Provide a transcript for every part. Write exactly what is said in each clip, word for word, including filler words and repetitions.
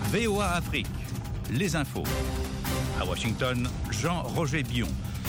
V O A Afrique, les infos. À Washington, Jean-Roger Bion.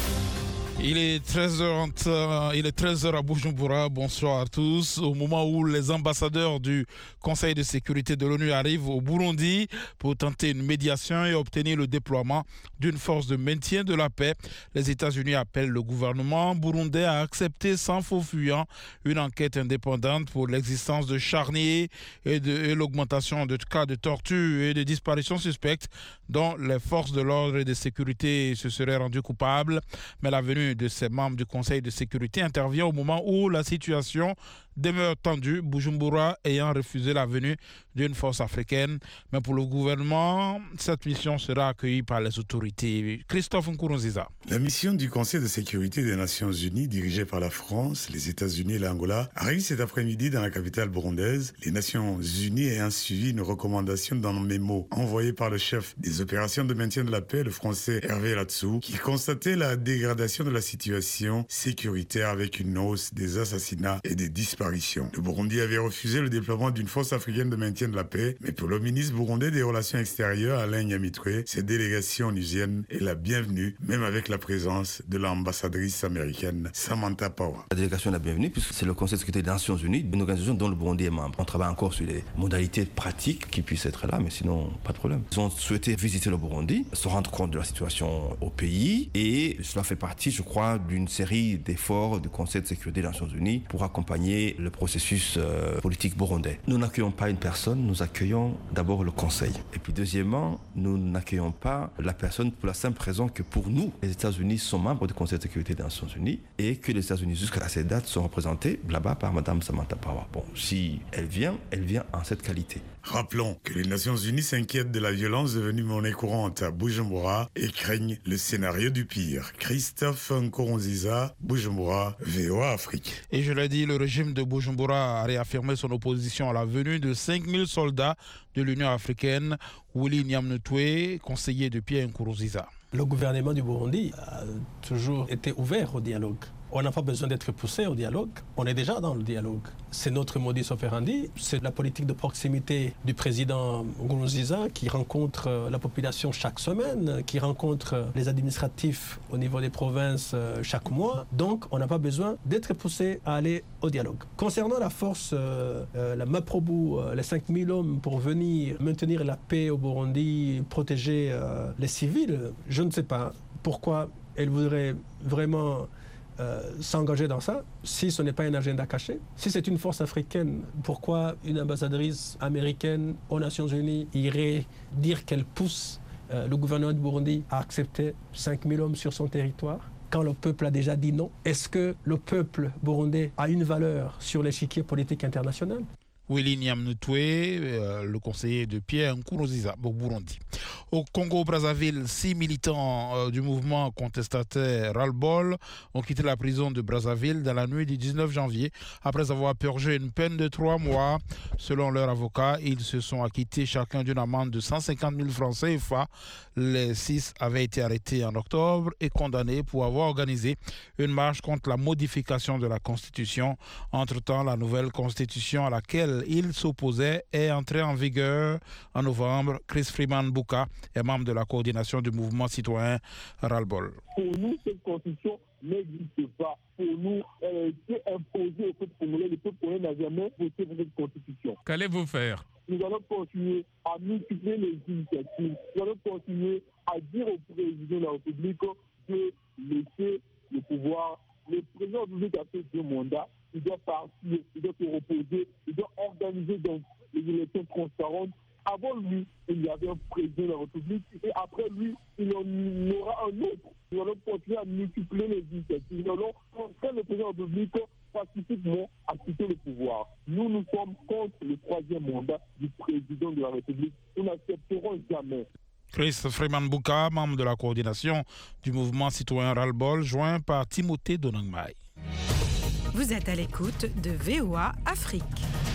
Il est treize heures, il est treize heures à Bujumbura. Bonsoir à tous. Au moment où les ambassadeurs du Conseil de sécurité de l'ONU arrivent au Burundi pour tenter une médiation et obtenir le déploiement d'une force de maintien de la paix, les États-Unis appellent le gouvernement burundais à accepter sans faux fuyant une enquête indépendante pour l'existence de charniers et, de, et l'augmentation de cas de torture et de disparitions suspectes dont les forces de l'ordre et de sécurité se seraient rendues coupables. Mais la venue de ces membres du Conseil de sécurité intervient au moment où la situation demeure tendue, Bujumbura ayant refusé la venue d'une force africaine. Mais pour le gouvernement, cette mission sera accueillie par les autorités. Christophe Nkurunziza. La mission du Conseil de sécurité des Nations Unies, dirigée par la France, les États-Unis et l'Angola, arrive cet après-midi dans la capitale burundaise. Les Nations Unies ayant suivi une recommandation dans le mémo envoyé par le chef des opérations de maintien de la paix, le français Hervé Latsou, qui constatait la dégradation de la situation sécuritaire avec une hausse des assassinats et des disparitions. Le Burundi avait refusé le déploiement d'une force africaine de maintien de la paix, mais pour le ministre burundais des Relations extérieures, Alain Nyamitwe, cette délégation onusienne est la bienvenue, même avec la présence de l'ambassadrice américaine Samantha Power. La délégation est la bienvenue puisque c'est le Conseil de sécurité des Nations Unies, une organisation dont le Burundi est membre. On travaille encore sur les modalités pratiques qui puissent être là, mais sinon, pas de problème. Ils ont souhaité visiter le Burundi, se rendre compte de la situation au pays, et cela fait partie, je crois, d'une série d'efforts du Conseil de sécurité des Nations Unies pour accompagner le processus euh, politique burundais. Nous n'accueillons pas une personne, nous accueillons d'abord le Conseil. Et puis deuxièmement, nous n'accueillons pas la personne pour la simple raison que pour nous, les États-Unis sont membres du Conseil de sécurité des Nations Unies et que les États-Unis jusqu'à cette date sont représentés là-bas par Mme Samantha Power. Bon, si elle vient, elle vient en cette qualité. Rappelons que les Nations Unies s'inquiètent de la violence devenue monnaie courante à Bujumbura et craignent le scénario du pire. Christophe Nkurunziza, Bujumbura, V O A Afrique. Et je l'ai dit, le régime de Bujumbura a réaffirmé son opposition à la venue de cinq mille soldats de l'Union africaine. Willy Nyamitwe, conseiller de Pierre Nkurunziza. Le gouvernement du Burundi a toujours été ouvert au dialogue. On n'a pas besoin d'être poussé au dialogue, on est déjà dans le dialogue. C'est notre modus operandi, c'est la politique de proximité du président Nkurunziza qui rencontre la population chaque semaine, qui rencontre les administratifs au niveau des provinces chaque mois. Donc on n'a pas besoin d'être poussé à aller au dialogue. Concernant la force, euh, la Maprobu, euh, les cinq mille hommes pour venir maintenir la paix au Burundi, protéger euh, les civils, je ne sais pas pourquoi elle voudrait vraiment Euh, s'engager dans ça, si ce n'est pas un agenda caché. Si c'est une force africaine, pourquoi une ambassadrice américaine aux Nations Unies irait dire qu'elle pousse euh, le gouvernement du Burundi à accepter cinq mille hommes sur son territoire quand le peuple a déjà dit non? Est-ce que le peuple burundais a une valeur sur l'échiquier politique international? Willy Nyamitwe, euh, le conseiller de Pierre Nkurunziza au Burundi. Au Congo-Brazzaville, six militants euh, du mouvement contestataire Ras-le-Bol ont quitté la prison de Brazzaville dans la nuit du dix-neuf janvier après avoir purgé une peine de trois mois. Selon leur avocat, ils se sont acquittés chacun d'une amende de cent cinquante mille francs C F A. Les six avaient été arrêtés en octobre et condamnés pour avoir organisé une marche contre la modification de la Constitution. Entre-temps, la nouvelle Constitution à laquelle il s'opposait est entré en vigueur en novembre. Chris Freeman Bouka est membre de la coordination du mouvement citoyen Ras-le-Bol. Pour nous, cette constitution n'existe pas. Pour nous, elle a été imposée au peuple congolais. Le peuple congolais n'a jamais voté pour cette constitution. Qu'allez-vous faire? Nous allons continuer à multiplier les initiatives. Nous allons continuer à dire au président de la République de laisser le pouvoir. Le président de la République a fait deux mandats. Il doit partir, il doit se reposer, il doit organiser donc les élections transparentes. Avant lui, il y avait un président de la République et après lui, il y en aura un autre. Nous allons continuer à multiplier les initiatives. Nous allons contraindre le président de la République pacifiquement à quitter le pouvoir. Nous, nous sommes contre le troisième mandat du président de la République. Nous n'accepterons jamais. Chris Freeman Bouka, membre de la coordination du mouvement citoyen Ras-le-Bol, joint par Timothée Donangmai. Vous êtes à l'écoute de V O A Afrique.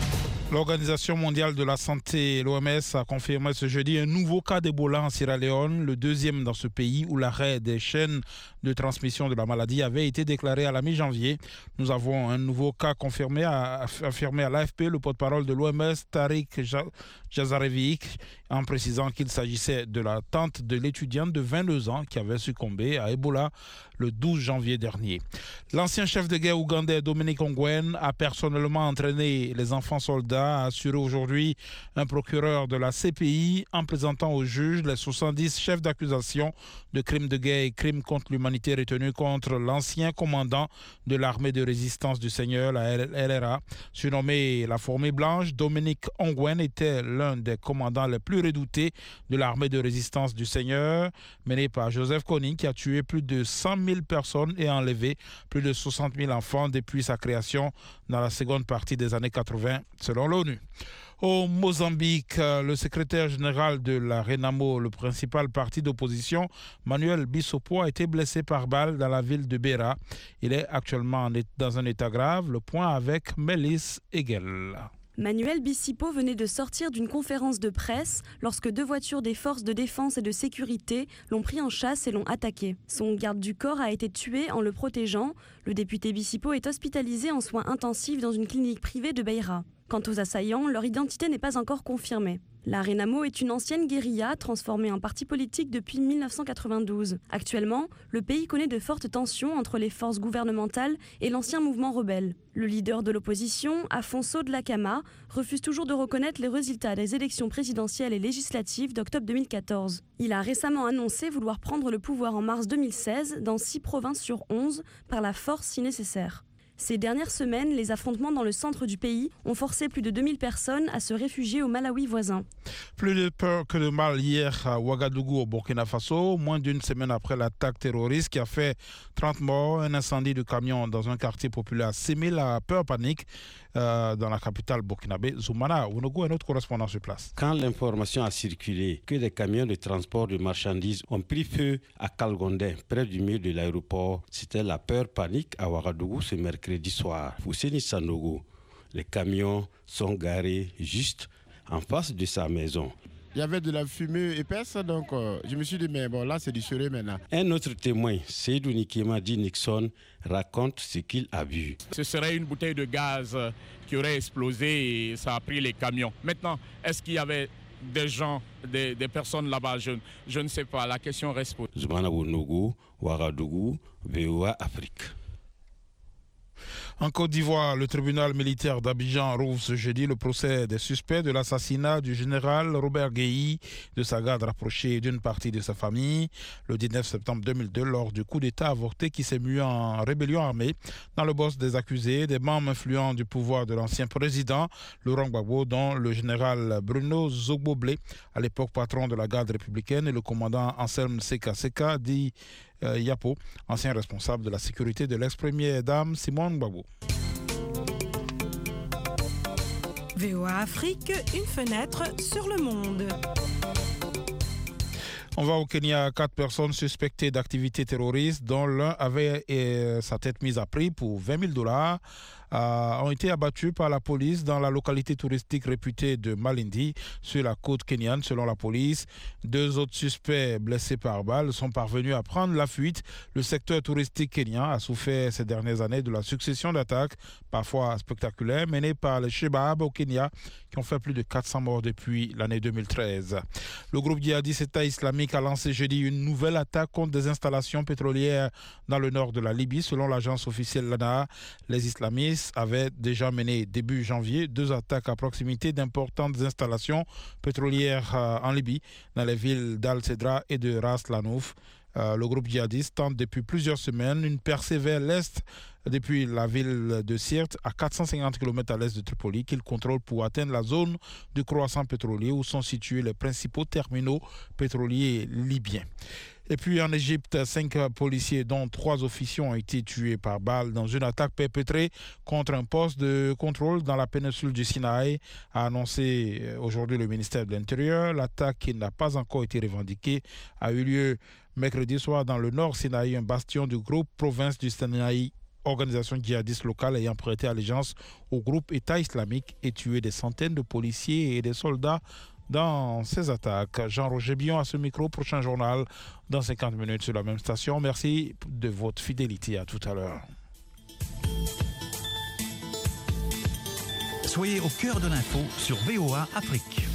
L'Organisation mondiale de la santé, l'O M S, a confirmé ce jeudi un nouveau cas d'Ebola en Sierra Leone, le deuxième dans ce pays où l'arrêt des chaînes de transmission de la maladie avait été déclaré à la mi-janvier. Nous avons un nouveau cas confirmé, a affirmé à l'A F P le porte-parole de l'O M S, Tariq Jazarevic, en précisant qu'il s'agissait de la tante de l'étudiante de vingt-deux ans qui avait succombé à Ebola le douze janvier dernier. L'ancien chef de guerre ougandais Dominique Ongwen a personnellement entraîné les enfants soldats, a assuré aujourd'hui un procureur de la C P I en présentant au juge les soixante-dix chefs d'accusation de crimes de guerre et crimes contre l'humanité retenus contre l'ancien commandant de l'armée de résistance du Seigneur, la L R A. Surnommé la Fourmi Blanche, Dominique Ongwen était l'un des commandants les plus redoutés de l'armée de résistance du Seigneur, menée par Joseph Kony, qui a tué plus de cent mille personnes et enlevé plus de soixante mille enfants depuis sa création dans la seconde partie des années quatre-vingt, selon l'ONU. Au Mozambique, le secrétaire général de la Renamo, le principal parti d'opposition, Manuel Bissopo, a été blessé par balle dans la ville de Beira. Il est actuellement dans un état grave. Le point avec Mélis Egel. Manuel Bissopo venait de sortir d'une conférence de presse lorsque deux voitures des forces de défense et de sécurité l'ont pris en chasse et l'ont attaqué. Son garde du corps a été tué en le protégeant. Le député Bissopo est hospitalisé en soins intensifs dans une clinique privée de Beira. Quant aux assaillants, leur identité n'est pas encore confirmée. La Renamo est une ancienne guérilla transformée en parti politique depuis mille neuf cent quatre-vingt-douze. Actuellement, le pays connaît de fortes tensions entre les forces gouvernementales et l'ancien mouvement rebelle. Le leader de l'opposition, Afonso Dhlakama, refuse toujours de reconnaître les résultats des élections présidentielles et législatives d'octobre deux mille quatorze. Il a récemment annoncé vouloir prendre le pouvoir en mars deux mille seize dans six provinces sur onze par la force si nécessaire. Ces dernières semaines, les affrontements dans le centre du pays ont forcé plus de deux mille personnes à se réfugier au Malawi voisin. Plus de peur que de mal hier à Ouagadougou au Burkina Faso, moins d'une semaine après l'attaque terroriste qui a fait trente morts, un incendie de camion dans un quartier populaire sémé la peur panique euh, dans la capitale burkinabé, Zoumana. Ounougou est notre correspondant sur place. Quand l'information a circulé que des camions de transport de marchandises ont pris feu à Kalgondé, près du mur de l'aéroport, c'était la peur panique à Ouagadougou ce mercredi soir. Fousseni Sanogo, les camions sont garés juste en face de sa maison. Il y avait de la fumée épaisse, donc euh, je me suis dit, mais bon, là, c'est du sérieux maintenant. Un autre témoin, Seydou Nikema dit Nixon, raconte ce qu'il a vu. Ce serait une bouteille de gaz qui aurait explosé et ça a pris les camions. Maintenant, est-ce qu'il y avait des gens, des, des personnes là-bas? je, je ne sais pas, la question reste posée. Zoumana Ounougou, Ouagadougou, V O A Afrique. En Côte d'Ivoire, le tribunal militaire d'Abidjan rouvre ce jeudi le procès des suspects de l'assassinat du général Robert Guéhi, de sa garde rapprochée et d'une partie de sa famille, le dix-neuf septembre deux mille deux, lors du coup d'État avorté qui s'est mué en rébellion armée. Dans le boss des accusés, des membres influents du pouvoir de l'ancien président Laurent Gbagbo, dont le général Bruno Zogboblé, à l'époque patron de la garde républicaine, et le commandant Anselme Seka Seka, dit Euh, Yapo, ancien responsable de la sécurité de l'ex-première dame Simone Gbagbo. V O A Afrique, une fenêtre sur le monde. On va au Kenya. Quatre personnes suspectées d'activités terroristes, dont l'un avait euh, sa tête mise à prix pour vingt mille dollars, euh, ont été abattues par la police dans la localité touristique réputée de Malindi, sur la côte kenyane, selon la police. Deux autres suspects blessés par balle sont parvenus à prendre la fuite. Le secteur touristique kenyan a souffert ces dernières années de la succession d'attaques, parfois spectaculaires, menées par les Shebab au Kenya, qui ont fait plus de quatre cents morts depuis l'année deux mille treize. Le groupe djihadiste État islamique a lancé jeudi une nouvelle attaque contre des installations pétrolières dans le nord de la Libye. Selon l'agence officielle L A N A, les islamistes avaient déjà mené début janvier deux attaques à proximité d'importantes installations pétrolières en Libye, dans les villes d'Al-Sedra et de Ras Lanouf. Euh, le groupe djihadiste tente depuis plusieurs semaines une percée vers l'est depuis la ville de Sirte, à quatre cent cinquante kilomètres à l'est de Tripoli, qu'il contrôle pour atteindre la zone du croissant pétrolier où sont situés les principaux terminaux pétroliers libyens. Et puis en Égypte, cinq policiers, dont trois officiers, ont été tués par balle dans une attaque perpétrée contre un poste de contrôle dans la péninsule du Sinaï, a annoncé aujourd'hui le ministère de l'Intérieur. L'attaque, qui n'a pas encore été revendiquée, a eu lieu mercredi soir dans le nord Sinaï, un bastion du groupe Province du Sinaï organisation djihadiste locale ayant prêté allégeance au groupe État islamique et tué des centaines de policiers et des soldats dans ces attaques. Jean-Roger Bion à ce micro, prochain journal dans cinquante minutes sur la même station. Merci de votre fidélité, à tout à l'heure. Soyez au cœur de l'info sur V O A Afrique.